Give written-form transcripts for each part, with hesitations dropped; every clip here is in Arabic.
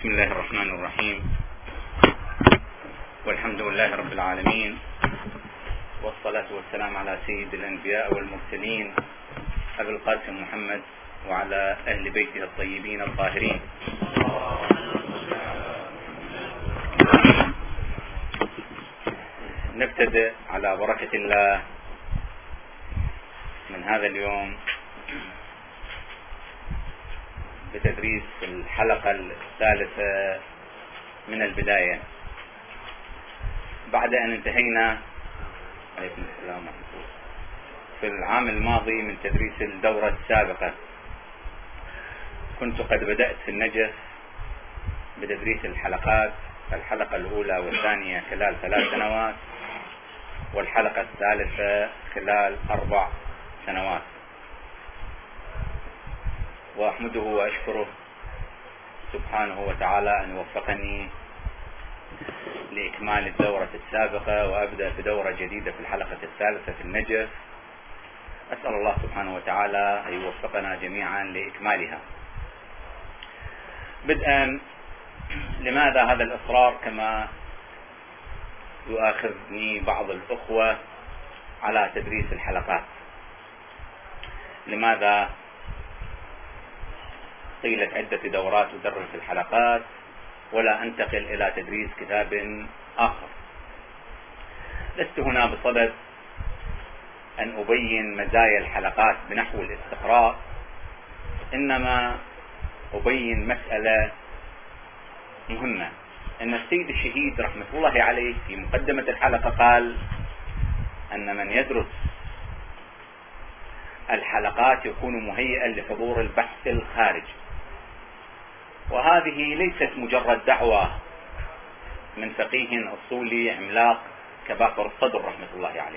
بسم الله الرحمن الرحيم، والحمد لله رب العالمين، والصلاة والسلام على سيد الأنبياء والمرسلين أبي القاسم محمد وعلى أهل بيته الطيبين الطاهرين. نبتدئ على بركة الله من هذا اليوم بتدريس الحلقة الثالثة من البداية، بعد أن انتهينا عليكم السلام ورحمة الله في العام الماضي من تدريس الدورة السابقة. كنت قد بدأت في النجف بتدريس الحلقة الأولى والثانية خلال 3 سنوات، والحلقة الثالثة خلال 4 سنوات، وأحمده وأشكره سبحانه وتعالى أن وفقني لإكمال الدورة السابقة وأبدأ بدورة جديدة في الحلقة الثالثة في النجف. أسأل الله سبحانه وتعالى أن يوفقنا جميعا لإكمالها. بدءا، لماذا هذا الإصرار كما يؤاخذني بعض الأخوة على تدريس الحلقات؟ لماذا طيلة عدة دورات أدرس الحلقات ولا أنتقل إلى تدريس كتاب آخر؟ لست هنا بصدد أن أبين مزايا الحلقات بنحو الاستقراء، إنما أبين مسألة مهمة. أن السيد الشهيد رحمة الله عليه في مقدمة الحلقة قال أن من يدرس الحلقات يكون مهيئا لحضور البحث الخارجي، وهذه ليست مجرد دعوة من فقيه أصولي عملاق كباقر الصدر رحمة الله عليه.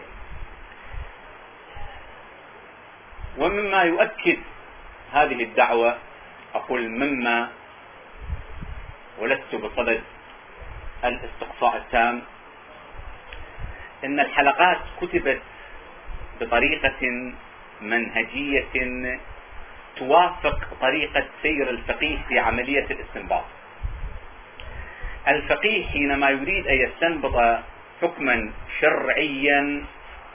ومما يؤكد هذه الدعوة، أقول مما ولست بصدد الاستقصاء التام، إن الحلقات كتبت بطريقة منهجية توافق طريقة سير الفقيه في عملية الاستنباط. الفقيه حينما يريد أن يستنبط حكما شرعيا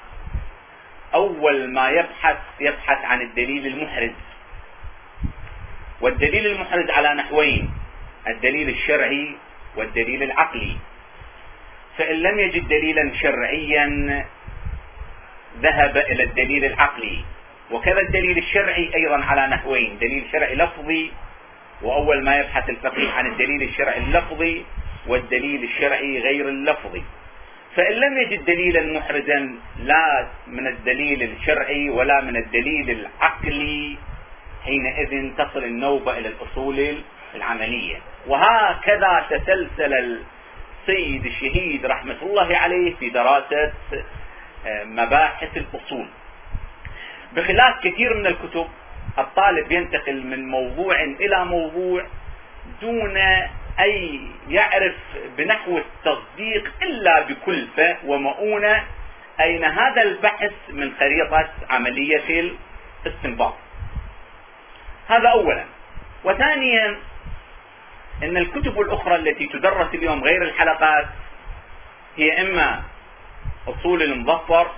أول ما يبحث عن الدليل المحرز، والدليل المحرز على نحوين: الدليل الشرعي والدليل العقلي. فإن لم يجد دليلا شرعيا ذهب إلى الدليل العقلي، وكذا الدليل الشرعي أيضا على نحوين: دليل شرعي لفظي، وأول ما يبحث الفقيه عن الدليل الشرعي اللفظي، والدليل الشرعي غير اللفظي. فإن لم يجد دليلا محرزا لا من الدليل الشرعي ولا من الدليل العقلي، حينئذ تصل النوبة إلى الأصول العملية. وهكذا تسلسل السيد الشهيد رحمة الله عليه في دراسة مباحث الأصول. بخلاف كثير من الكتب، الطالب ينتقل من موضوع إلى موضوع دون أن يعرف بنحو التصديق إلا بكلفة ومؤونة أين هذا البحث من خريطة عملية الاستنباط. هذا أولا. وثانيا، إن الكتب الأخرى التي تدرس اليوم غير الحلقات هي إما أصول المظفر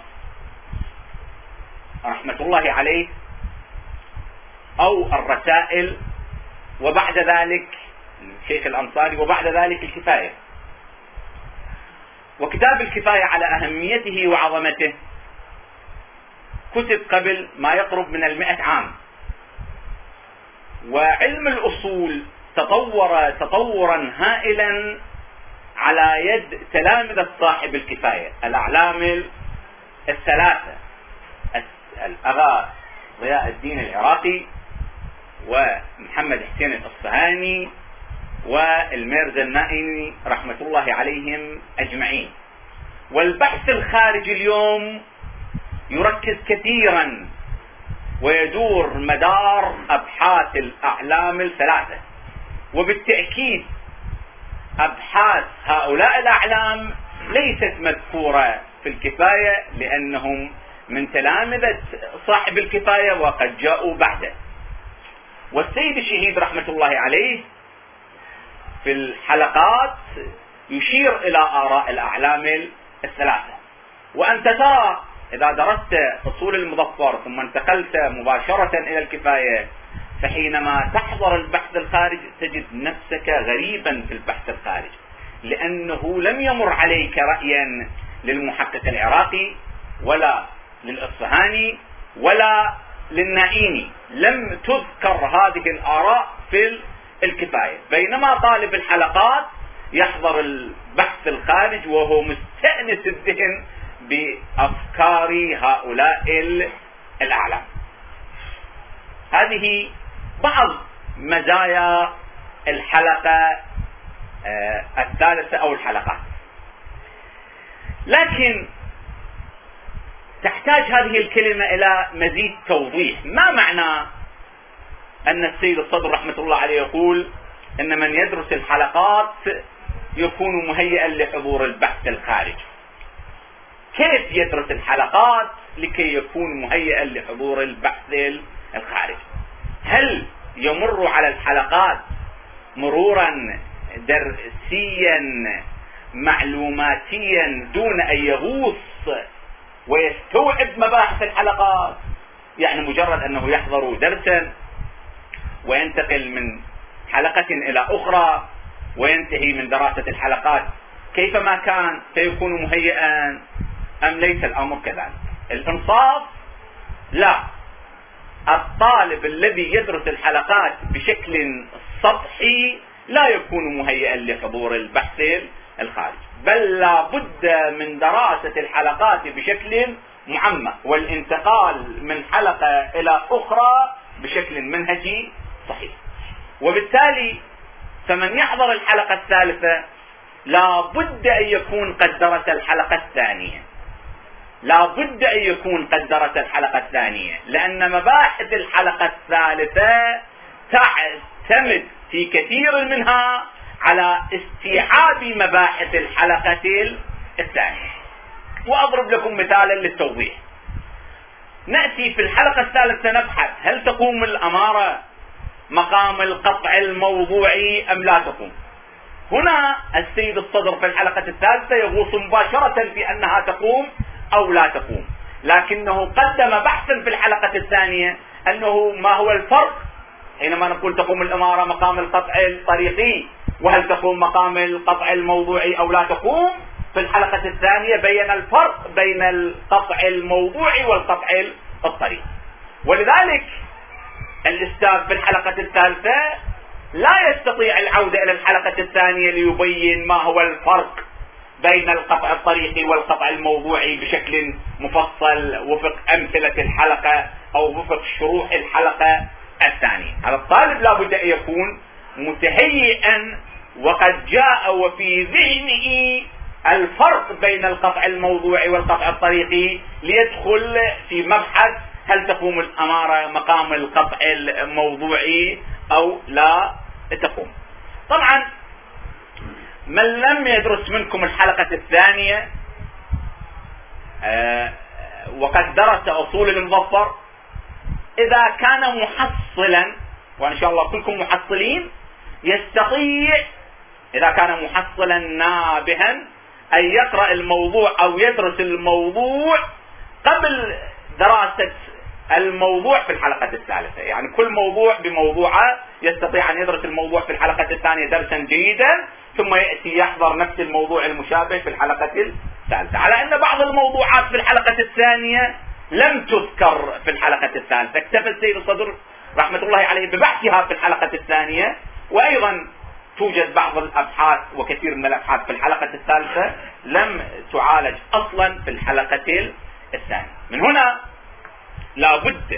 رحمة الله عليه، أو الرسائل، وبعد ذلك الشيخ الأنصاري، وبعد ذلك الكفاية. وكتاب الكفاية على أهميته وعظمته كتب قبل ما يقرب من 100 عام، وعلم الأصول تطور تطورا هائلا على يد تلامذة صاحب الكفاية، الأعلام الثلاثة: الأغا ضياء الدين العراقي، ومحمد حسين الأصفهاني، والميرزا النائمي رحمة الله عليهم أجمعين. والبحث الخارجي اليوم يركز كثيرا ويدور مدار أبحاث الأعلام الثلاثة، وبالتأكيد أبحاث هؤلاء الأعلام ليست مذكورة في الكفاية لأنهم من تلامذة صاحب الكفاية وقد جاءوا بعده. والسيد الشهيد رحمة الله عليه في الحلقات يشير إلى آراء الأعلام الثلاثة. وأنت ترى إذا درست أصول المظفر ثم انتقلت مباشرة إلى الكفاية، فحينما تحضر البحث الخارج تجد نفسك غريبا في البحث الخارج، لأنه لم يمر عليك رأيا للمحقق العراقي ولا للإصفهاني ولا للنائيني، لم تذكر هذه الآراء في الكفاية، بينما طالب الحلقات يحضر البحث الخارج وهو مستأنس الذهن بأفكار هؤلاء الأعلام. هذه بعض مزايا الحلقة الثالثة أو الحلقات. لكن تحتاج هذه الكلمة إلى مزيد توضيح. ما معنى أن السيد الصدر رحمة الله عليه يقول أن من يدرس الحلقات يكون مهيئا لحضور البحث الخارج؟ كيف يدرس الحلقات لكي يكون مهيئا لحضور البحث الخارج؟ هل يمر على الحلقات مرورا درسيا معلوماتيا دون أن يغوص ويستوعب مباحث الحلقات؟ يعني مجرد أنه يحضر درسا وينتقل من حلقة إلى أخرى وينتهي من دراسة الحلقات كيفما كان سيكون مهيئا، أم ليس الأمر كذلك؟ الإنصاف لا، الطالب الذي يدرس الحلقات بشكل سطحي لا يكون مهيئا لحضور البحث الخارجي، بل لا بد من دراسة الحلقات بشكل معمق والانتقال من حلقة إلى أخرى بشكل منهجي صحيح. وبالتالي فمن يحضر الحلقة الثالثة لا بد أن يكون قد درس الحلقة الثانية، لا بد أن يكون قد درس الحلقة الثانية، لأن مباحث الحلقة الثالثة تعتمد في كثير منها على استيعاب مباحث الحلقة الثانية. وأضرب لكم مثالا للتوضيح. نأتي في الحلقة الثالثة نبحث هل تقوم الأمارة مقام القطع الموضوعي أم لا تقوم. هنا السيد الصدر في الحلقة الثالثة يغوص مباشرة في أنها تقوم أو لا تقوم، لكنه قدم بحثا في الحلقة الثانية أنه ما هو الفرق حينما نقول تقوم الأمارة مقام القطع الطريقي وهل تقوم مقام القطع الموضوعي أو لا تقوم. في الحلقة الثانية بين الفرق بين القطع الموضوعي والقطع الطريقي، ولذلك الأستاذ في الحلقة الثالثة لا يستطيع العودة إلى الحلقة الثانية ليبين ما هو الفرق بين القطع الطريقي والقطع الموضوعي بشكل مفصل وفق أمثلة الحلقة أو وفق شروح الحلقة الثانية. هذا الطالب لا بد أن يكون متهيئا وقد جاء وفي ذهنه الفرق بين القطع الموضوعي والقطع الطريقي ليدخل في مبحث هل تقوم الأمارة مقام القطع الموضوعي أو لا تقوم. طبعا من لم يدرس منكم الحلقة الثانية وقد درس أصول المظفر، إذا كان محصلا، وإن شاء الله كلكم محصلين، يستطيع إذا كان محصلا نابها أن يقرأ الموضوع أو يدرس الموضوع قبل دراسة الموضوع في الحلقة الثالثة. يعني كل موضوع بموضوعه يستطيع أن يدرس الموضوع في الحلقة الثانية درسا جيدا، ثم يأتي يحضر نفس الموضوع المشابه في الحلقة الثالثة، على أن بعض الموضوعات في الحلقة الثانية لم تذكر في الحلقة الثالثة. اكتفى السيد الصدر رحمة الله عليه ببحثها في الحلقة الثانية، وأيضا توجد بعض الأبحاث وكثير من الأبحاث في الحلقة الثالثة لم تعالج أصلا في الحلقة الثانية. من هنا لابد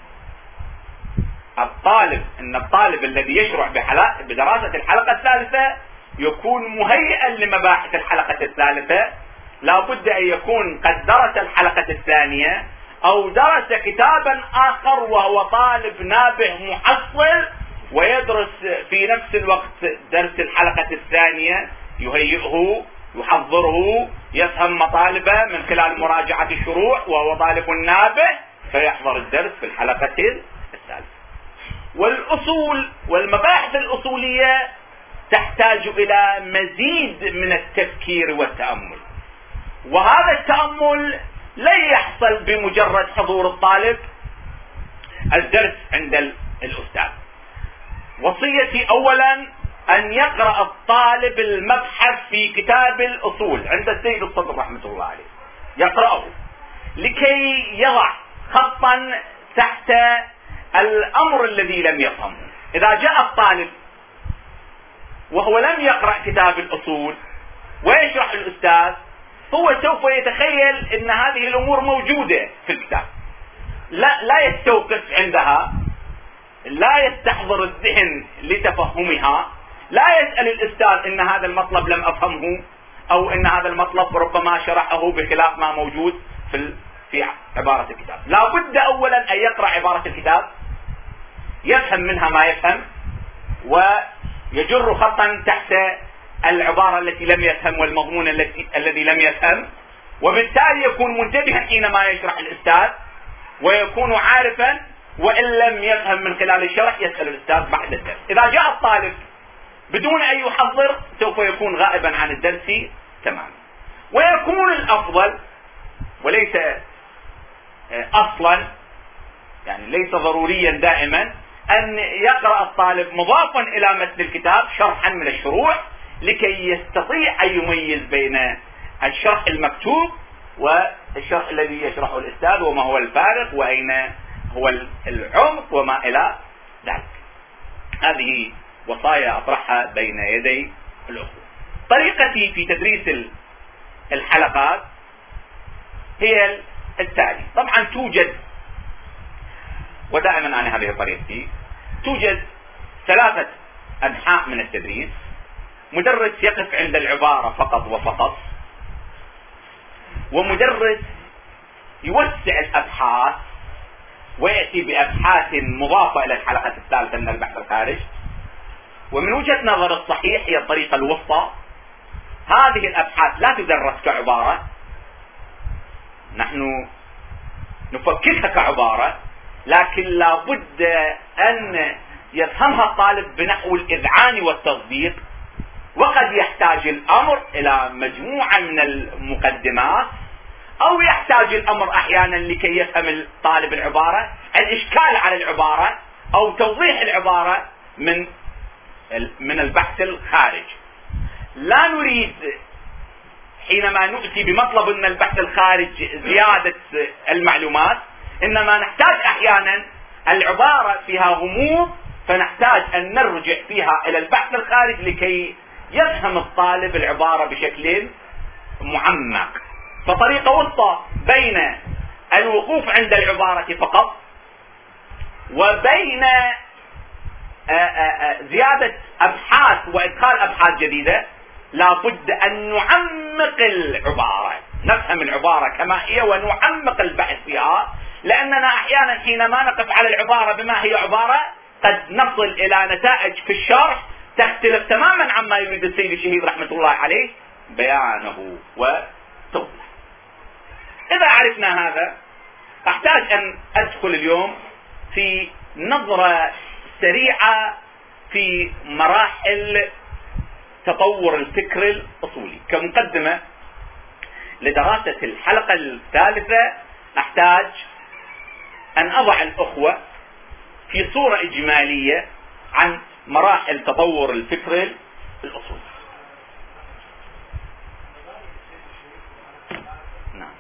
الطالب الذي يشرع بدراسة الحلقة الثالثة يكون مهيئا لمباحث الحلقة الثالثة. لابد أن يكون قد درس الحلقة الثانية أو درس كتابا آخر وهو طالب نابه محصل ويدرس في نفس الوقت درس الحلقة الثانية، يهيئه يحضره يفهم مطالبه من خلال مراجعة الشروح وهو طالب نابه، فيحضر الدرس في الحلقة الثالثة. والأصول والمباحث الأصولية تحتاج إلى مزيد من التفكير والتأمل، وهذا التأمل لا يحصل بمجرد حضور الطالب الدرس عند الأستاذ. وصيتي أولا أن يقرأ الطالب المبحث في كتاب الأصول عند السيد الصدر رحمة الله عليه، يقرأه لكي يضع خطا تحت الأمر الذي لم يفهمه. إذا جاء الطالب وهو لم يقرأ كتاب الأصول ويشرح الأستاذ، هو سوف يتخيل أن هذه الأمور موجودة في الكتاب، لا يستوقف عندها، لا يستحضر الذهن لتفهمها، لا يسأل الأستاذ إن هذا المطلب لم أفهمه، أو إن هذا المطلب ربما شرحه بخلاف ما موجود في عبارة الكتاب. لا بد أولا أن يقرأ عبارة الكتاب، يفهم منها ما يفهم، ويجر خطا تحت العبارة التي لم يفهم والمضمون الذي لم يفهم، وبالتالي يكون منتبها حينما يشرح الأستاذ، ويكون عارفا، وإن لم يفهم من خلال الشرح يسأل الأستاذ بعد الدرس. إذا جاء الطالب بدون أن يحضر سوف يكون غائبا عن الدرس تماما. ويكون الأفضل، وليس أصلا يعني ليس ضروريا دائما، أن يقرأ الطالب مضافا إلى متن الكتاب شرحا من الشروح، لكي يستطيع أن يميز بين الشرح المكتوب والشرح الذي يشرحه الأستاذ، وما هو الفارق وأين هو العمق وما إلى ذلك. هذه وصايا أطرحها بين يدي الأخوة. طريقتي في تدريس الحلقات هي التالي. طبعا توجد، ودائما أنا هذه طريقتي، توجد 3 أنحاء من التدريس. مدرس يقف عند العبارة فقط وفقط، ومدرس يوسع الأبحاث ويأتي بأبحاث مضافة إلى الحلقة الثالثة من البحث الخارج. ومن وجهة نظر الصحيح هي الطريقة الوسطى. هذه الأبحاث لا تدرس كعبارة، نحن نفككها كعبارة، لكن لا بد أن يفهمها الطالب بنحو الإذعان والتصديق. وقد يحتاج الأمر إلى مجموعة من المقدمات، أو يحتاج الأمر أحيانا لكي يفهم الطالب العبارة الإشكال على العبارة أو توضيح العبارة من البحث الخارج. لا نريد حينما نؤتي بمطلب من البحث الخارج زيادة المعلومات، إنما نحتاج أحيانا العبارة فيها غموض، فنحتاج أن نرجع فيها إلى البحث الخارج لكي يفهم الطالب العبارة بشكل معمق. فطريقة وسطى بين الوقوف عند العبارة فقط وبين زيادة أبحاث وإدخال أبحاث جديدة. لا بد أن نعمق العبارة، نفهم العبارة كما هي ونعمق البحث فيها، لأننا أحيانا حينما نقف على العبارة بما هي عبارة قد نصل إلى نتائج في الشرح تختلف تماما عما يريد السيد الشهيد رحمة الله عليه بيانه وتوضيحه. إذا عرفنا هذا، أحتاج أن أدخل اليوم في نظرة سريعة في مراحل تطور الفكر الأصولي. كمقدمة لدراسة الحلقة الثالثة أحتاج أن أضع الأخوة في صورة إجمالية عن مراحل تطور الفكر الأصولي. نعم.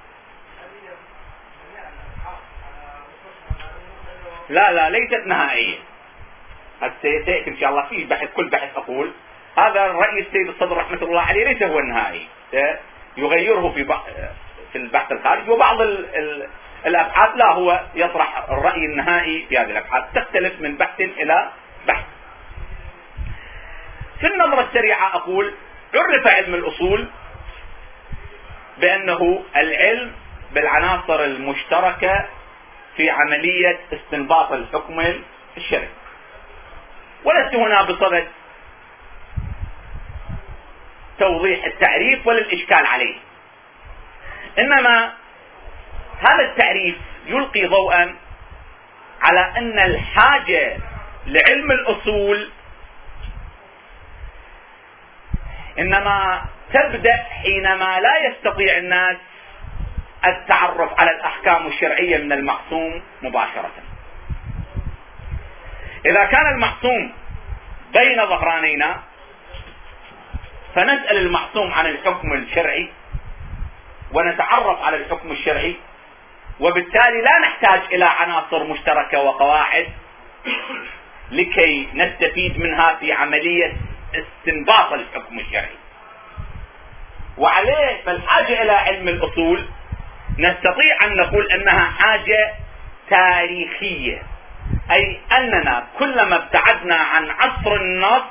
لا ليست نهائية، سيأتي إن شاء الله في بحث، كل بحث أقول هذا الرأي السيد الصدر رحمة الله عليه ليس هو النهائي، يغيره في البحث الخارج، وبعض الأبحاث لا هو يطرح الرأي النهائي في هذه الأبحاث، تختلف من بحث إلى بحث. في النظرة السريعة أقول عرف علم الأصول بأنه العلم بالعناصر المشتركة في عملية استنباط الحكم الشرعي. ولست هنا بصدد توضيح التعريف ولا الإشكال عليه، إنما هذا التعريف يلقي ضوءا على أن الحاجة لعلم الأصول إنما تبدأ حينما لا يستطيع الناس التعرف على الأحكام الشرعية من المعصوم مباشرة. إذا كان المعصوم بين ظهرانينا فنسأل المعصوم عن الحكم الشرعي ونتعرف على الحكم الشرعي، وبالتالي لا نحتاج إلى عناصر مشتركة وقواعد لكي نستفيد منها في عملية استنباط الحكم الشرعي. وعليه فالحاجة إلى علم الأصول نستطيع أن نقول أنها حاجة تاريخية، أي أننا كلما ابتعدنا عن عصر النص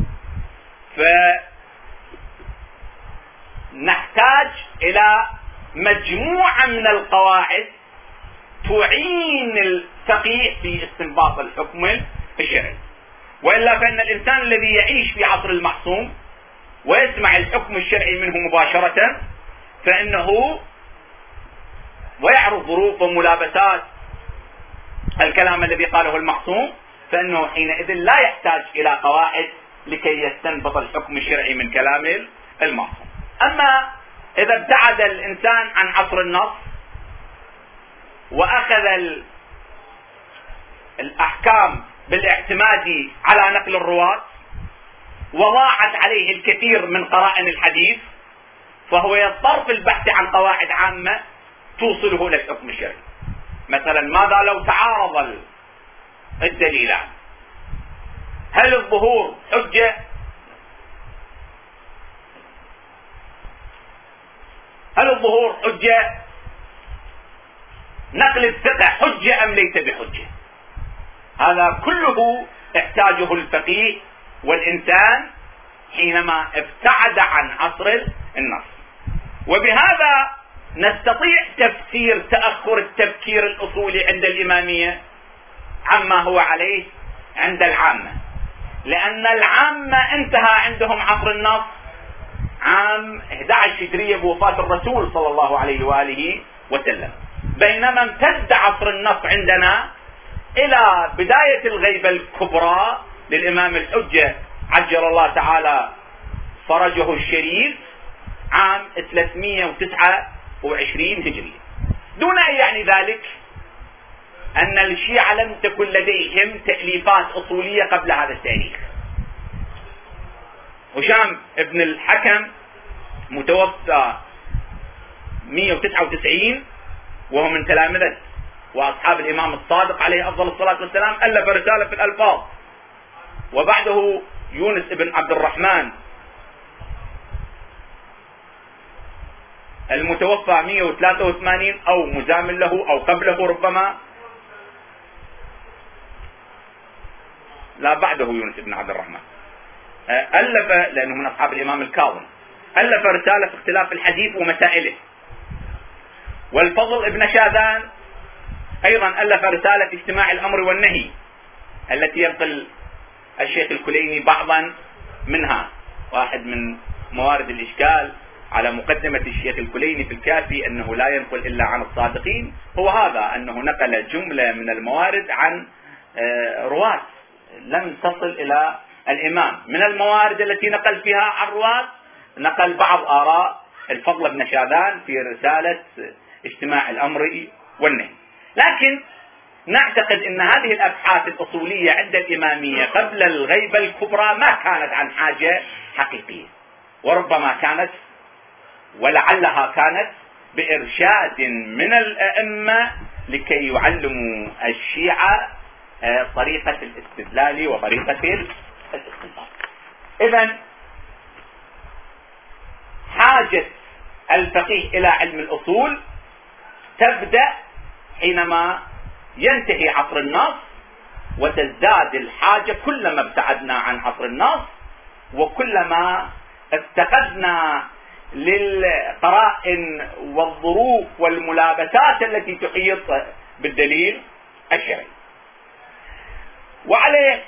فنحتاج إلى مجموعة من القواعد تعين الفقيه في استنباط الحكم الشرعي. وإلا فإن الإنسان الذي يعيش في عصر المعصوم ويسمع الحكم الشرعي منه مباشرة فإنه ويعرف ظروف وملابسات الكلام الذي قاله المعصوم، فإنه حينئذ لا يحتاج إلى قواعد لكي يستنبط الحكم الشرعي من كلام المعصوم. أما إذا ابتعد الإنسان عن عصر النص وأخذ الأحكام بالاعتماد على نقل الرواة وضاعت عليه الكثير من قرائن الحديث، فهو يضطر في البحث عن قواعد عامة توصله للحكم الشرعي. مثلا ماذا لو تعارض الدليلان؟ هل الظهور حجة؟ هل الظهور حجة؟ نقل الثقة حجة أم ليس بحجة؟ هذا كله يحتاجه الفقيه والإنسان حينما ابتعد عن عصر النص. وبهذا نستطيع تفسير تأخر التفكير الأصولي عند الإمامية عما هو عليه عند العامة، لأن العامة انتهى عندهم عصر النص عام 11 هجرية بوفاة الرسول صلى الله عليه وآله وسلم، بينما امتد عصر النص عندنا إلى بداية الغيبة الكبرى للإمام الحجة عجل الله تعالى فرجه الشريف عام 329 هجرية. دون أن يعني ذلك أن الشيعة لم تكن لديهم تأليفات أصولية قبل هذا التاريخ. هشام ابن الحكم متوفى 199 وهو من تلامذة وأصحاب الإمام الصادق عليه أفضل الصلاة والسلام، ألف رسالة في الألفاظ. وبعده يونس ابن عبد الرحمن المتوفى 183 أو مزامن له أو قبله ربما، لا بعده يونس ابن عبد الرحمن، ألف لأنه من أصحاب الإمام الكاظم، ألف رسالة في اختلاف الحديث ومسائله. والفضل ابن شاذان أيضا ألف رسالة في اجتماع الأمر والنهي التي ينقل الشيخ الكليني بعضا منها. واحد من موارد الإشكال على مقدمة الشيخ الكليني في الكافي أنه لا ينقل إلا عن الصادقين هو هذا، أنه نقل جملة من الموارد عن رواة لم تصل إلى الإمام. من الموارد التي نقل فيها عن رواة نقل بعض آراء الفضل بن شاذان في رسالة اجتماع الأمر والنهي. لكن نعتقد أن هذه الأبحاث الأصولية عند الإمامية قبل الغيبة الكبرى ما كانت عن حاجة حقيقية، وربما كانت ولعلها كانت بإرشاد من الأئمة لكي يعلموا الشيعة طريقة الاستدلال وطريقة الاستنباط. إذن حاجة الفقيه إلى علم الأصول تبدأ حينما ينتهي عصر النص، وتزداد الحاجة كلما ابتعدنا عن عصر النص وكلما افتقدنا للقرائن والظروف والملابسات التي تحيط بالدليل الشرعي. وعليه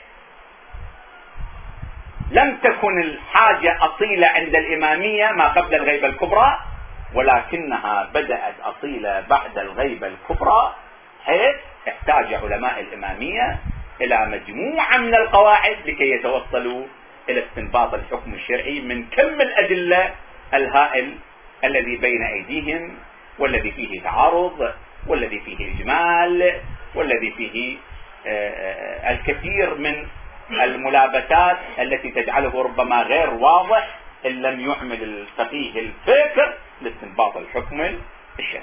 لم تكن الحاجة أصيلة عند الإمامية ما قبل الغيبة الكبرى، ولكنها بدأت أصيلة بعد الغيبة الكبرى، حيث احتاج علماء الإمامية إلى مجموعة من القواعد لكي يتوصلوا إلى استنباط الحكم الشرعي من كم الأدلة الهائل الذي بين أيديهم، والذي فيه تعارض، والذي فيه إجمال، والذي فيه الكثير من الملابسات التي تجعله ربما غير واضح إن لم يعمل الفقيه الفكر لاستنباط الحكم الشرعي.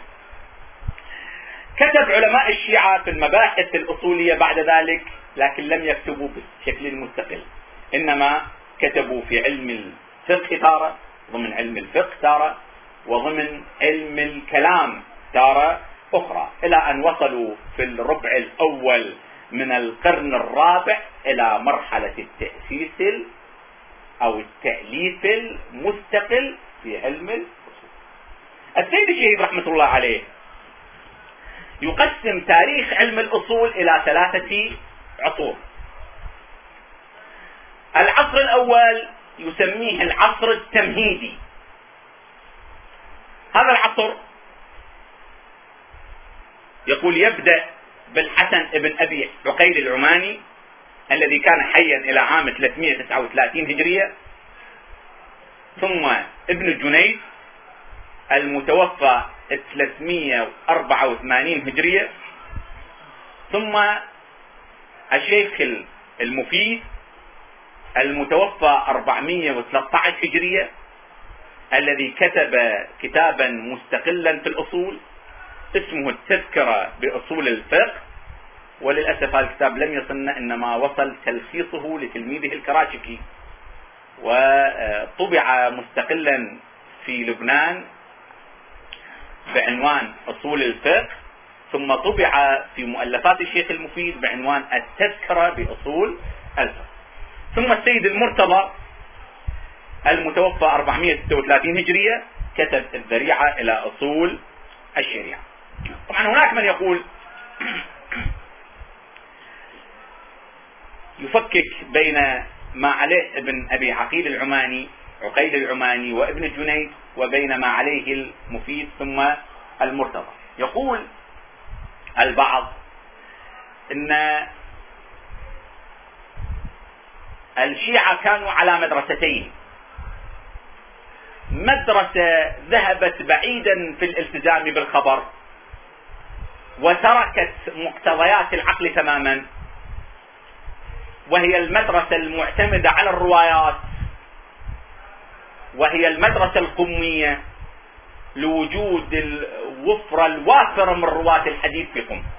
كتب علماء الشيعة في المباحث الأصولية بعد ذلك، لكن لم يكتبوا بشكل مستقل، إنما كتبوا في علم الفقه تارة، ضمن علم الفقه تارة، وضمن علم الكلام تارة أخرى، إلى أن وصلوا في الربع الأول من القرن الرابع إلى مرحلة التأسيس أو التأليف المستقل في علم الأصول. السيد الشهيد رحمة الله عليه يقسم تاريخ علم الأصول إلى 3 عصور. العصر الأول يسميه العصر التمهيدي. هذا العصر يقول يبدأ بالحسن ابن أبي عقيل العماني الذي كان حيا إلى عام 339 هجرية، ثم ابن الجنيد المتوفى 384 هجرية، ثم الشيخ المفيد المتوفى 413 هجرية الذي كتب كتابا مستقلا في الأصول اسمه التذكرة بأصول الفقه، وللأسف هذا الكتاب لم يصلنا، إنما وصل تلخيصه لتلميذه الكراشكي، وطبع مستقلا في لبنان بعنوان أصول الفقه، ثم طبع في مؤلفات الشيخ المفيد بعنوان التذكرة بأصول الفقه. ثم السيد المرتضى المتوفى 436 هجرية كتب الذريعة إلى أصول الشريعة. طبعا هناك من يقول يفكك بين ما عليه ابن أبي عقيل العماني وابن الجنيد، وبين ما عليه المفيد ثم المرتضى. يقول البعض إن الشيعة كانوا على مدرستين: مدرسة ذهبت بعيدا في الالتزام بالخبر وتركت مقتضيات العقل تماما، وهي المدرسة المعتمدة على الروايات، وهي المدرسة القمية لوجود الوفرة الوافرة من رواة الحديث في قم.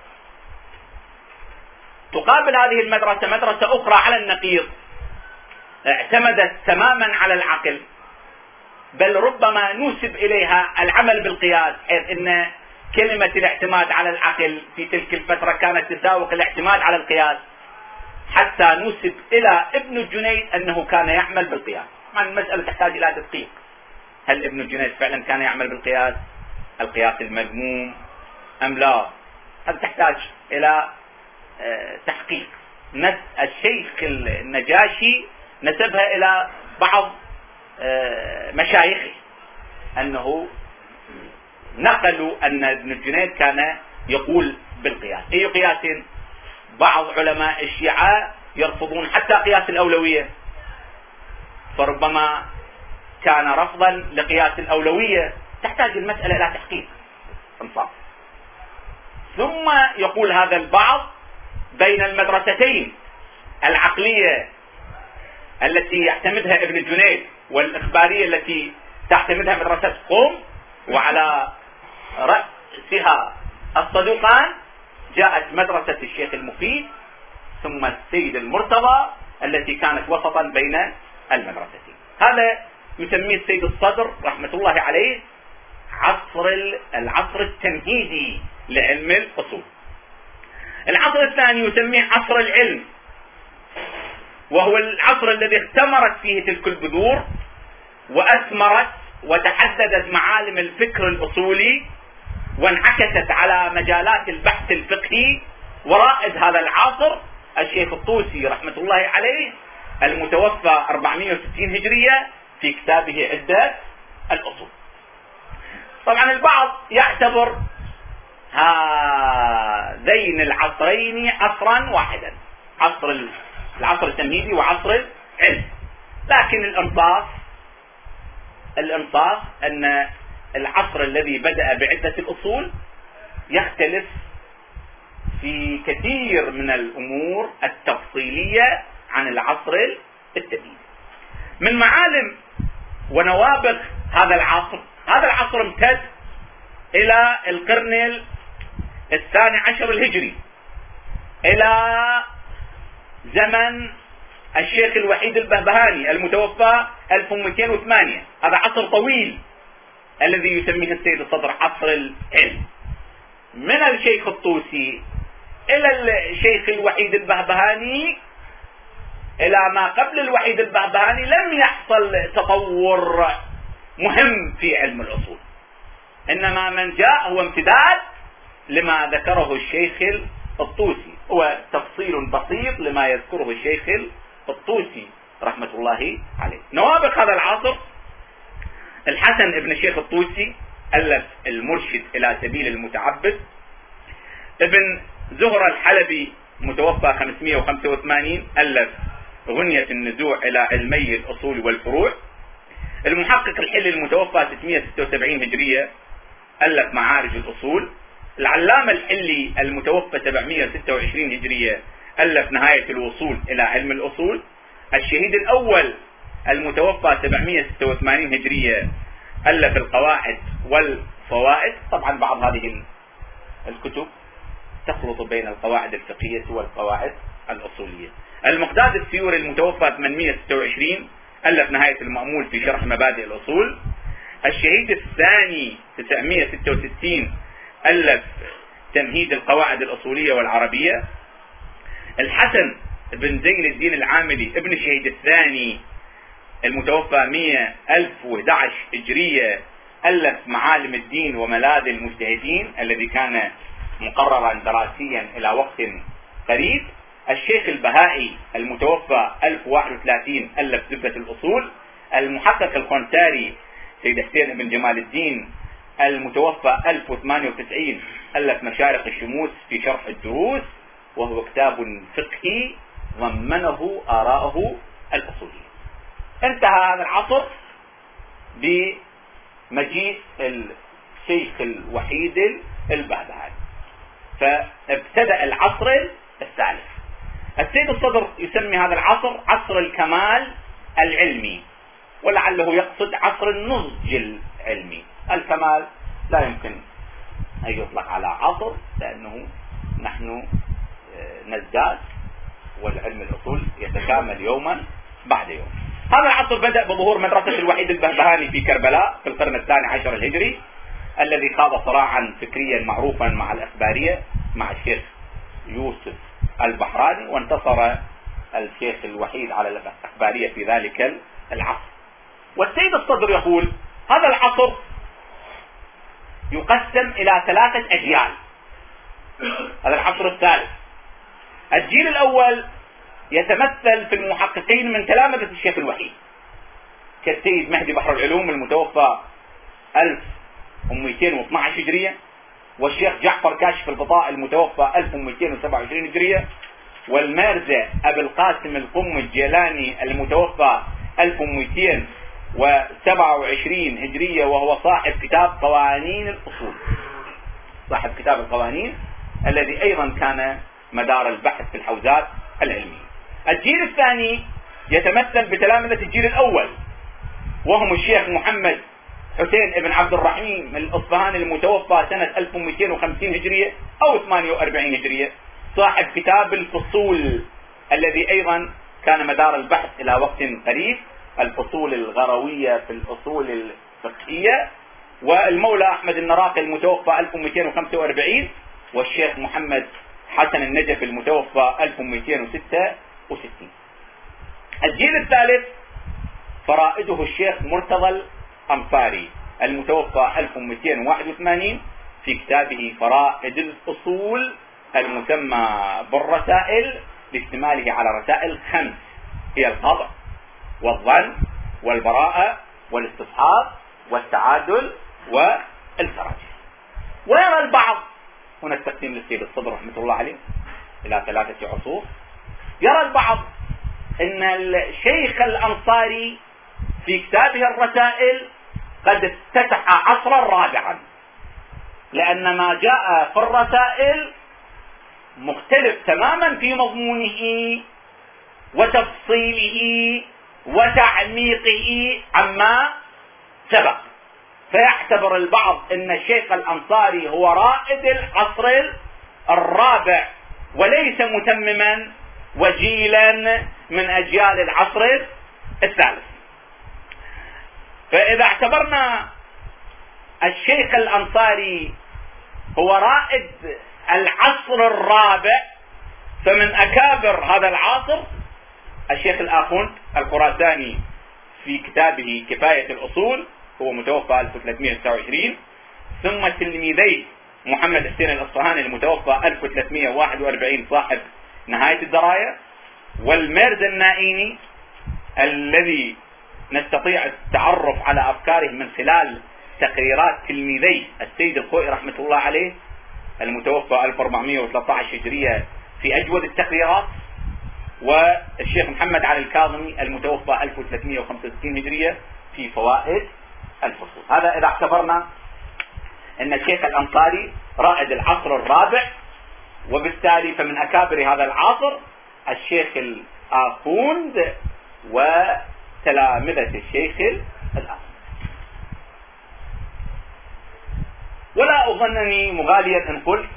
تقابل هذه المدرسة مدرسة أخرى على النقيض، اعتمدت تماما على العقل، بل ربما نسب إليها العمل بالقياس، حيث إن كلمة الاعتماد على العقل في تلك الفترة كانت تساوق الاعتماد على القياس، حتى نسب إلى ابن الجنيد أنه كان يعمل بالقياس. طبعا المسألة تحتاج إلى تدقيق، هل ابن الجنيد فعلا كان يعمل بالقياس، القياس المذموم أم لا؟ هذا تحتاج إلى تحقيق. الشيخ النجاشي نسبها إلى بعض مشايخه أنه نقلوا أن ابن الجنيد كان يقول بالقياس. أي قياس؟ بعض علماء الشيعة يرفضون حتى قياس الأولوية، فربما كان رفضا لقياس الأولوية. تحتاج المسألة إلى تحقيق انصاف. ثم يقول هذا البعض بين المدرستين: العقلية التي يعتمدها ابن الجنيد والإخبارية التي تعتمدها مدرسة قم، وعلى رأسها الصدوقان جاءت مدرسة الشيخ المفيد، ثم السيد المرتضى التي كانت وسطا بين المدرستين. هذا يسميه السيد الصدر رحمة الله عليه العصر التمهيدي لعلم الأصول. العصر الثاني يسميه عصر العلم، وهو العصر الذي اختمرت فيه تلك البذور وأثمرت وتحددت معالم الفكر الأصولي وانعكست على مجالات البحث الفقهي. ورائد هذا العصر الشيخ الطوسي رحمة الله عليه المتوفى 460 هجرية في كتابه عدة الأصول. طبعا البعض يعتبر هذين العصرين عصرا واحدا، العصر التمهيدي وعصر العلم. لكن الإنصاف أن العصر الذي بدأ بعدة الأصول يختلف في كثير من الأمور التفصيلية عن العصر التمهيدي. من معالم ونوابغ هذا العصر امتد إلى القرن الثاني عشر الهجري، إلى زمن الشيخ الوحيد البهبهاني المتوفى 1208. هذا عصر طويل الذي يسميه السيد الصدر عصر العلم. من الشيخ الطوسي إلى الشيخ الوحيد البهبهاني إلى ما قبل الوحيد البهبهاني لم يحصل تطور مهم في علم الأصول، إنما من جاء هو امتداد لما ذكره الشيخ الطوسي، هو تفصيل بسيط لما يذكره الشيخ الطوسي رحمة الله عليه. نوابغ هذا العصر: الحسن ابن الشيخ الطوسي ألف المرشد إلى سبيل المتعبد. ابن زهرة الحلبي متوفى 585 ألف غنية النزوع إلى علمي الأصول والفروع. المحقق الحلي المتوفى 676 هجرية ألف معارج الأصول. العلامة الحلي المتوفى 726 هجرية ألف نهاية الوصول إلى علم الأصول. الشهيد الأول المتوفى 786 هجرية ألف القواعد والفوائد. طبعا بعض هذه الكتب تخلط بين القواعد الفقهية والقواعد الأصولية. المقداد السيوري المتوفى 826 ألف نهاية المأمول في شرح مبادئ الأصول. الشهيد الثاني 966 ألف تمهيد القواعد الأصولية والعربية. الحسن بن زين الدين العاملي ابن الشهيد الثاني المتوفى 1011 هجرية ألف معالم الدين وملاذ المجتهدين الذي كان مقررا دراسيا إلى وقت قريب. الشيخ البهائي المتوفى 1031 ألف زبدة الأصول. المحقق الخنساري سيد حسين بن جمال الدين المتوفى 1098 ألف مشارق الشموس في شرح الدروس، وهو كتاب فقهي ضمنه آراءه الأصولية. انتهى هذا العصر بمجيء الشيخ الوحيد البهبهاني، فابتدأ العصر الثالث. السيد الصدر يسمي هذا العصر عصر الكمال العلمي، ولعله يقصد عصر النضج العلمي. الكمال لا يمكن أن يطلق على عصر، لأنه نحن نزداد والعلم الأصول يتكامل يوما بعد يوم. هذا العصر بدأ بظهور مدرسة الوحيد البهبهاني في كربلاء في القرن الثاني عشر الهجري، الذي خاض صراعا فكريا معروفا مع الأخبارية مع الشيخ يوسف البحراني، وانتصر الشيخ الوحيد على الأخبارية في ذلك العصر. والسيد الصدر يقول هذا العصر يقسم إلى 3 أجيال. هذا العصر الثالث. الجيل الأول يتمثل في المحققين من تلامذة الشيخ الوحيد كالسيد مهدي بحر العلوم المتوفى 1212 هجرية، والشيخ جعفر كاشف البطاء المتوفى 1227 هجرية، والمارزة أبي القاسم القم الجيلاني المتوفى 1227 هجرية، وهو صاحب كتاب قوانين الأصول، صاحب كتاب القوانين الذي أيضا كان مدار البحث في الحوزات العلمية. الجيل الثاني يتمثل بتلامذة الجيل الأول، وهم الشيخ محمد حسين ابن عبد الرحيم الأصفهاني المتوفى سنة 1250 هجرية أو 48 هجرية، صاحب كتاب الفصول الذي أيضا كان مدار البحث إلى وقت قريب، الفصول الغروية في الأصول الفقهية. والمولى أحمد النراقي المتوفى 1245، والشيخ محمد حسن النجف المتوفى 1266. الجيل الثالث فرائده الشيخ مرتضى الأنصاري المتوفى 1281 في كتابه فرائد الأصول المسمى بالرسائل باشتماله على رسائل 5 هي القطع والظن والبراءة والاستصحاب والتعادل والفراجة. ويرى البعض، هنا التقسيم للسيد الصدر رحمة الله عليه إلى 3 عصور، يرى البعض ان الشيخ الأنصاري في كتابه الرسائل قد افتتح عصرا رابعا، لأن ما جاء في الرسائل مختلف تماما في مضمونه وتفصيله وتعميقه عما سبق. فيعتبر البعض ان الشيخ الأنصاري هو رائد العصر الرابع وليس متمما وجيلا من أجيال العصر الثالث. فإذا اعتبرنا الشيخ الأنصاري هو رائد العصر الرابع، فمن أكابر هذا العصر الشيخ الآخوند الخراساني في كتابه كفاية الأصول، هو متوفى 1329، ثم تلميذي محمد حسين الأصفهاني المتوفى 1341 صاحب نهاية الدراية، والميرزا النائيني الذي نستطيع التعرف على أفكاره من خلال تقريرات تلميذي السيد الخوئي رحمة الله عليه المتوفى 1413 هجرية في أجود التقريرات، والشيخ محمد علي الكاظمي المتوفى 1365 هجرية في فوائد الفصول. هذا إذا اعتبرنا أن الشيخ الأنصاري رائد العصر الرابع، وبالتالي فمن أكابر هذا العصر الشيخ الآخوند وتلامذة الشيخ الآخوند. ولا أظنني مغاليا إن قلت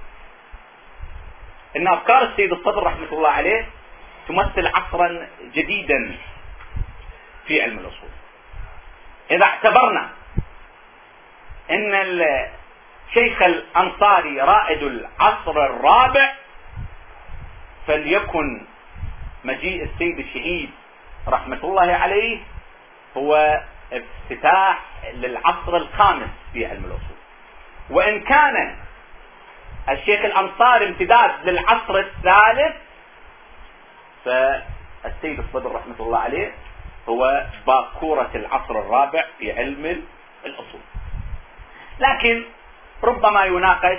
إن أفكار السيد الصدر رحمة الله عليه تمثل عصرا جديدا في علم الأصول. إذا اعتبرنا إن الشيخ الأنصاري رائد العصر الرابع، فليكن مجيء السيد الشهيد رحمة الله عليه هو افتتاح للعصر الخامس في علم الأصول. وإن كان الشيخ الأنصاري امتداد للعصر الثالث، فالسيد الصدر رحمة الله عليه هو باكورة العصر الرابع في علم الأصول. لكن ربما يناقش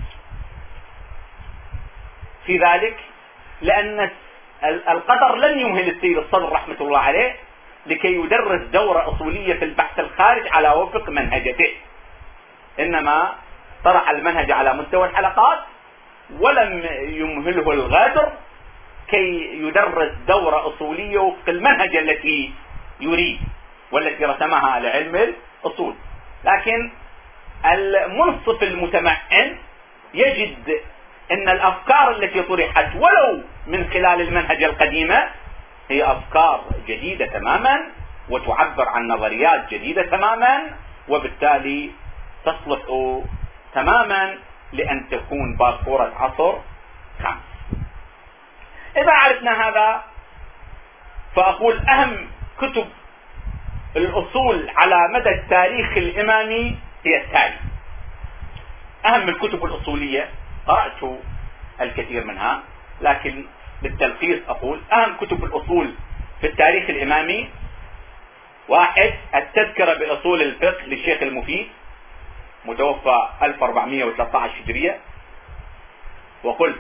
في ذلك، لأن القدر لن يمهل السيد الصدر رحمة الله عليه لكي يدرس دورة أصولية في البحث الخارج على وفق منهجته، إنما طرح المنهج على مستوى الحلقات، ولم يمهله الغادر كي يدرس دورة أصولية وفق المنهج التي يريد والتي رسمها لعلم الأصول. لكن المنصف المتمعن يجد أن الأفكار التي طرحت ولو من خلال المنهج القديمة هي أفكار جديدة تماما وتعبر عن نظريات جديدة تماما، وبالتالي تصلح تماما لأن تكون باكورة عصر خامس. إذا عرفنا هذا، فأقول أهم كتب الأصول على مدى التاريخ الإمامي هي التالي. أهم الكتب الأصولية قرأت الكثير منها، لكن بالتلخيص أقول أهم كتب الأصول في التاريخ الإمامي: 1. التذكرة بأصول الفقه للشيخ المفيد متوفى 1413 هجرية، وقلت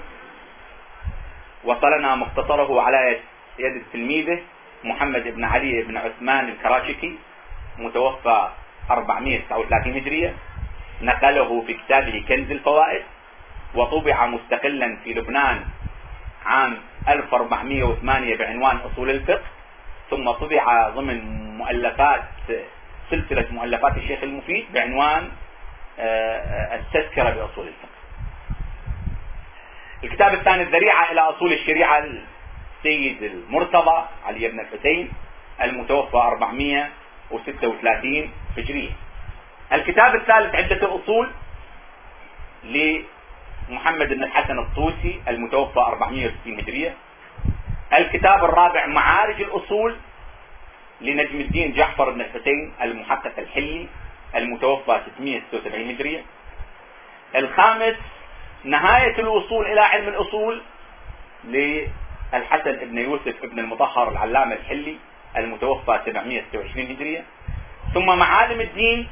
وصلنا مختصره على يد تلميذه محمد بن علي بن عثمان الكراشكي متوفى 439 هجرية، نقله في كتابه كنز الفوائد، وطبع مستقلا في لبنان عام 1408 بعنوان أصول الفقه، ثم طبع ضمن مؤلفات سلسلة مؤلفات الشيخ المفيد بعنوان التذكرة بأصول الفقه. الكتاب الثاني الذريعة إلى أصول الشريعة السيد المرتضى علي بن الحسين المتوفى 436 هجرية. الكتاب الثالث عدة الأصول لمحمد بن الحسن الطوسي المتوفى 460 هجرية. الكتاب الرابع معارج الأصول لنجم الدين جعفر بن الحسين المحقق الحلي المتوفى 676 هجرية. الخامس نهاية الوصول إلى علم الأصول للحسن بن يوسف بن المطهر العلامة الحلي المتوفى 726 هجرية. ثم معالم الدين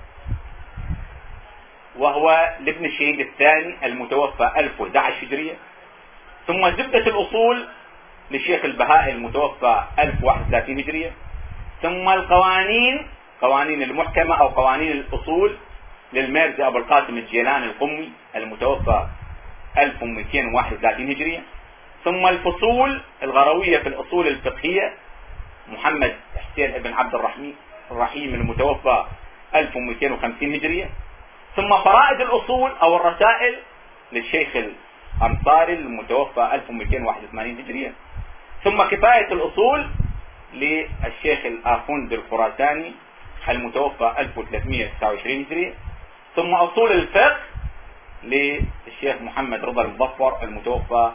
وهو لابن الشهيد الثاني المتوفى 1011 هجرية. ثم زبدة الأصول للشيخ البهائي المتوفى 1031 هجرية. ثم القوانين، قوانين المحكمة أو قوانين الأصول للميرزا أبو القاسم الجيلاني القمي المتوفى 1231 هجرية. ثم الفصول الغروية في الأصول الفقهية محمد حسين بن عبد الرحيم المتوفى 1250 هجرية. ثم فرائد الأصول أو الرسائل للشيخ الأنصاري المتوفى 1281 هجرية. ثم كفاية الأصول للشيخ الآخوند الخراساني المتوفى 1329 هجرية. ثم أصول الفقه للشيخ محمد رضا المظفر المتوفى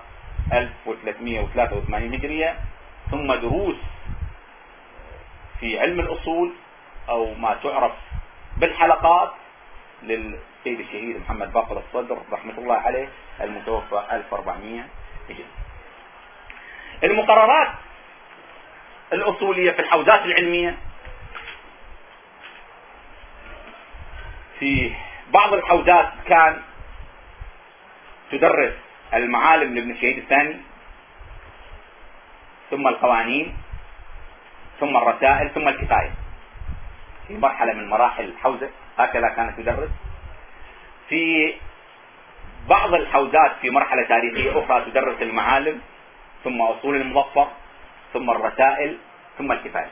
1383 هجرية. ثم دروس في علم الأصول أو ما تعرف بالحلقات للسيد الشهيد محمد باقر الصدر رحمة الله عليه المتوفى 1400 هجرية. المقررات الأصولية في الحوزات العلمية، في بعض الحوزات كان تدرس المعالم لابن الشهيد الثاني، ثم القوانين، ثم الرسائل، ثم الكفاية. في مرحلة من مراحل الحوزة هكذا كانت تدرس. في بعض الحوزات في مرحلة تاريخية أخرى تدرس المعالم، ثم أصول المظفر، ثم الرسائل، ثم الكفاية.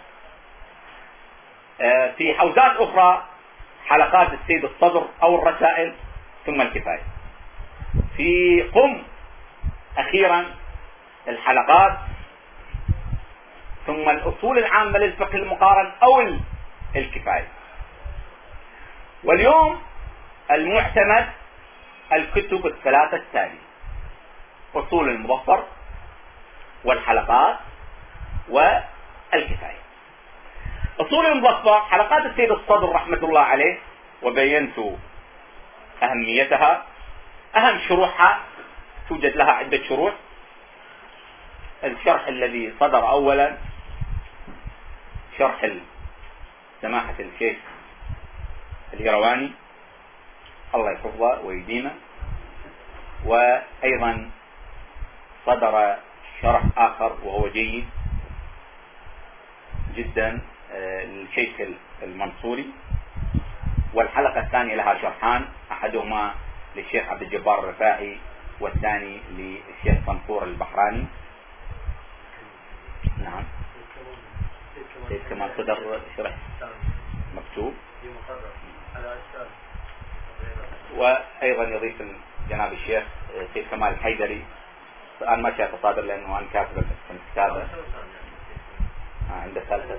في حوزات أخرى حلقات السيد الصدر أو الرسائل، ثم الكفاية. في قم أخيرا الحلقات، ثم الأصول العامة للفقه المقارن أو الكفاية. واليوم المعتمد الكتب الثلاثة التالية: أصول المظفر والحلقات والكفاية. أصول المظفر حلقات السيد الصدر رحمة الله عليه، وبينت أهميتها. أهم شروحها توجد لها عدة شروح. الشرح الذي صدر أولا شرح سماحة الشيخ الإيرواني الله يحفظه ويديمه، وأيضا صدر شرح آخر وهو جيد جدا للشيخ المنصوري. والحلقة الثانية لها شرحان، أحدهما للشيخ عبد الجبار الرفاعي والثاني للشيخ منصور البحراني. نعم، سيد كمال صدر شرح مكتوب، وأيضا يضيف جناب الشيخ سيد كمال الحيدري. الآن ما شاء تصادر لأنه أنا كاتب الكتابة عند الثالثة.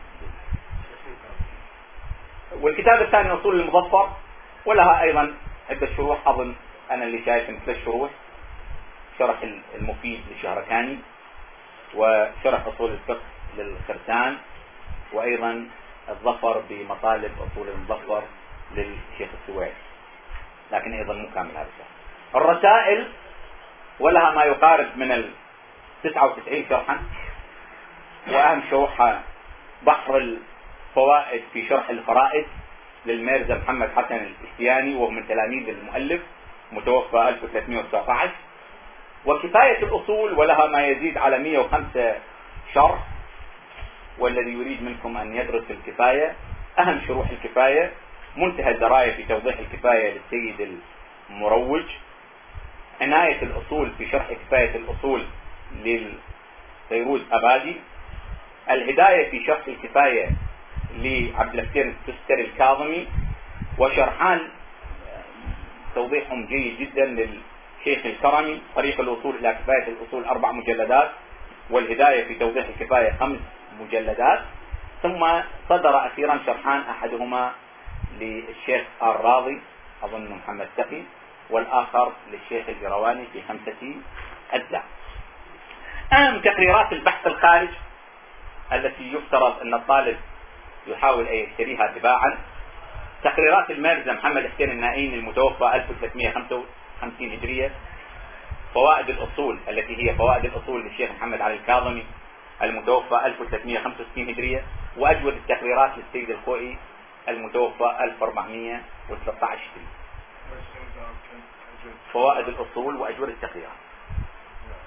والكتاب الثاني أصول المظفر، ولها أيضا عدة شروح، أظن أنا اللي شايف 3 شروح: شرح المفيد للشهركاني، وشرح أصول الفقه للخرسان، وأيضا الظفر بمطالب أصول المظفر للشيخ السويعي، لكن أيضا مو كامل هذا الشرح. الرسائل ولها ما يقارب من 99 شرحا، وأهم شروحها بحر الفوائد في شرح الفرائد للميرزا محمد حسن الاشتياني، وهو من تلاميذ المؤلف متوفى 1319. وكفاية الأصول ولها ما يزيد على 105 شرح، والذي يريد منكم أن يدرس الكفاية. أهم شروح الكفاية: منتهى الدراية في توضيح الكفاية للسيد المروج، عناية الأصول في شرح كفاية الأصول للفيروز أبادي، الهداية في شرح الكفاية لعبد الفتين التستري الكاظمي، وشرحان توضيحهم جيد جدا للشيخ الكرمي، طريق الوصول إلى كفاية الأصول 4 مجلدات، والهداية في توضيح الكفاية 5 مجلدات. ثم صدر أخيرا شرحان، أحدهما للشيخ الراضي أظن محمد تقي، والآخر للشيخ الإيرواني في 5 أجزاء. أهم تقريرات البحث الخارج التي يفترض أن الطالب يحاول أن يشتريها تباعا: تقريرات الميرزا محمد حسين النائين المتوفى 1355 هجرية، فوائد الأصول التي هي فوائد الأصول للشيخ محمد علي الكاظمي المتوفى 1365 هجرية، وأجود التقريرات للسيد الخوئي المتوفى 1413 هجرية. فوائد الأصول وأجود التقريرات.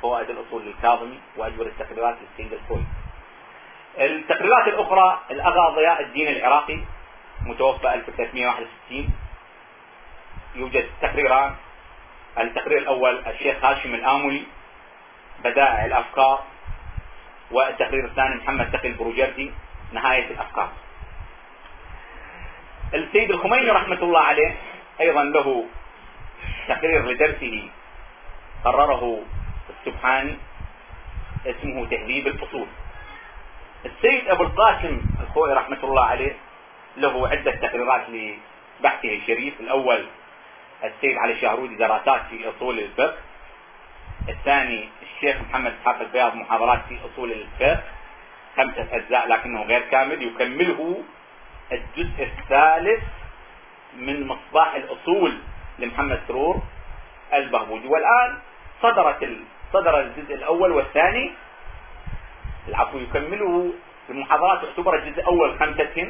فوائد الأصول للكاظمي، وأجور التقريرات للسيد الخوي. التقريرات الأخرى الأغا ضياء الدين العراقي متوفى 1361. يوجد تقريران. التقرير الأول الشيخ هاشم الآملي بدائع الأفكار، والتقرير الثاني محمد تقي البروجردي نهاية الأفكار. السيد الخميني رحمة الله عليه أيضا له تقرير لدرسه قرره السبحاني اسمه تهذيب الأصول. السيد أبو القاسم الخوئي رحمة الله عليه له عدة تقريرات لبحثه الشريف. الأول السيد علي شهرودي دراسات في أصول الفقه. الثاني الشيخ محمد إسحاق البياض محاضرات في أصول الفقه 5 أجزاء لكنه غير كامل، يكمله الجزء الثالث من مصباح الأصول لمحمد سرور البهبودي. والآن صدر الجزء الأول والثاني العفو يكمله المحاضرات، تعتبر الجزء الأول 5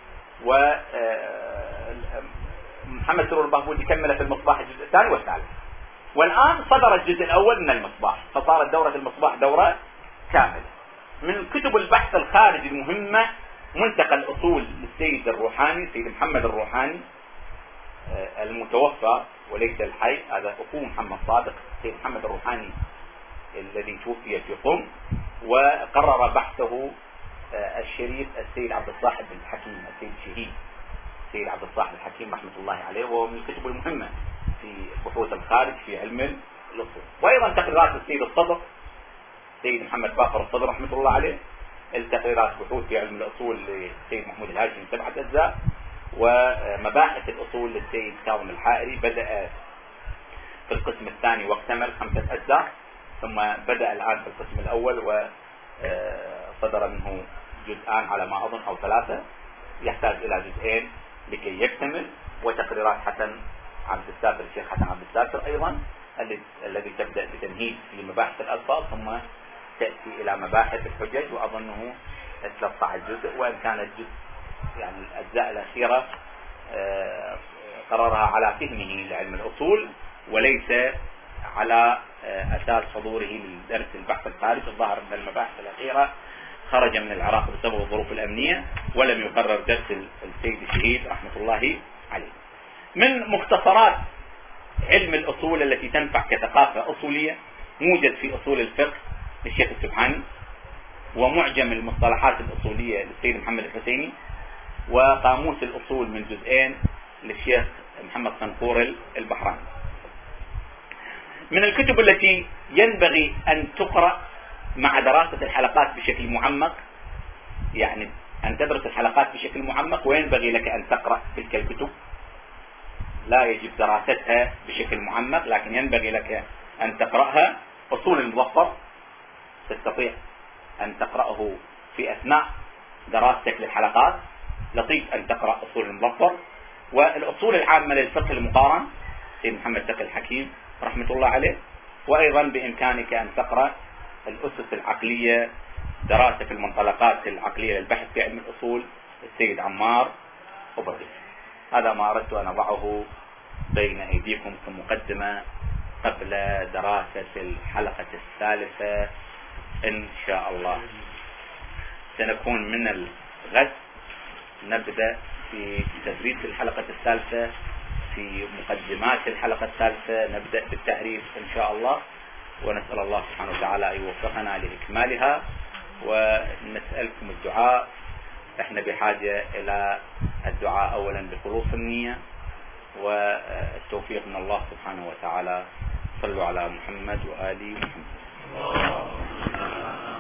ومحمد سرور البهبودي كمل في المصباح الجزء الثاني والثالث. والآن صدر الجزء الأول من المصباح، فصارت دورة المصباح دورة كاملة. من كتب البحث الخارجي المهمة منتقى الأصول للسيد الروحاني، السيد محمد الروحاني المتوفى وليس الحي، هذا أخوه محمد صادق. السيد محمد الروحاني الذي توفي في قم، وقرر بحثه الشريف السيد عبد الصاحب الحكيم، السيد شهيد السيد عبد الصاحب الحكيم رحمة الله عليه، وهو من الكتب المهمة في بحوث الخارج في علم الأصول. وأيضا تقريرات السيد الصدر، السيد محمد باقر الصدر رحمة الله عليه، التقريرات بحوث في علم الأصول للسيد محمود الهاشمي 7 أجزاء، ومباحث الأصول للسيد كاظم الحائري بدأ في القسم الثاني واكتمل 5 أجزاء، ثم بدأ الآن في القسم الأول وصدر منه جزءان على ما أظن أو 3، يحتاج إلى جزئين لكي يكتمل. وتقريرات حسن عبد الساتر، الشيخ حسن عبد الساتر أيضا الذي تبدأ بتمهيد في مباحث الألفاظ ثم تأتي إلى مباحث الحجج، وأظنه 13 جزء، وإن كان الجزء يعني الأجزاء الأخيرة قررها على فهمه لعلم الأصول وليس على أساس حضوره للدرس البحث الخارج. الظاهر أن المباحث الأخيرة خرج من العراق بسبب الظروف الأمنية ولم يقرر درس السيد الشهيد رحمة الله عليه. من مختصرات علم الأصول التي تنفع كثقافة أصولية موجد في أصول الفقه للشيخ السبحاني، ومعجم المصطلحات الأصولية للسيد محمد الحسيني، وقاموس الأصول من جزئين للشيخ محمد صنقور البحراني. من الكتب التي ينبغي أن تقرأ مع دراسة الحلقات بشكل معمق، يعني أن تدرس الحلقات بشكل معمق وينبغي لك أن تقرأ تلك الكتب، لا يجب دراستها بشكل معمق لكن ينبغي لك أن تقرأها. أصول المظفر تستطيع أن تقرأه في أثناء دراستك للحلقات، لطيف أن تقرأ أصول المظفر. والأصول العامة للفقه المقارن سيد محمد تقي الحكيم رحمة الله عليه. وأيضا بإمكانك أن تقرأ الأسس العقلية، دراسة المنطلقات العقلية للبحث في علم الأصول السيد عمار أبرز. هذا ما أردت أن أضعه بين أيديكم كمقدمة قبل دراسة الحلقة الثالثة إن شاء الله. سنكون من الغد نبدأ في تدريس الحلقة الثالثة، في مقدمات الحلقة الثالثة نبدأ بالتعريف إن شاء الله، ونسأل الله سبحانه وتعالى أن يوفقنا لإكمالها، ونسألكم الدعاء. احنا بحاجة إلى الدعاء أولا بخلوص النية والتوفيق من الله سبحانه وتعالى. صلوا على محمد وآل محمد.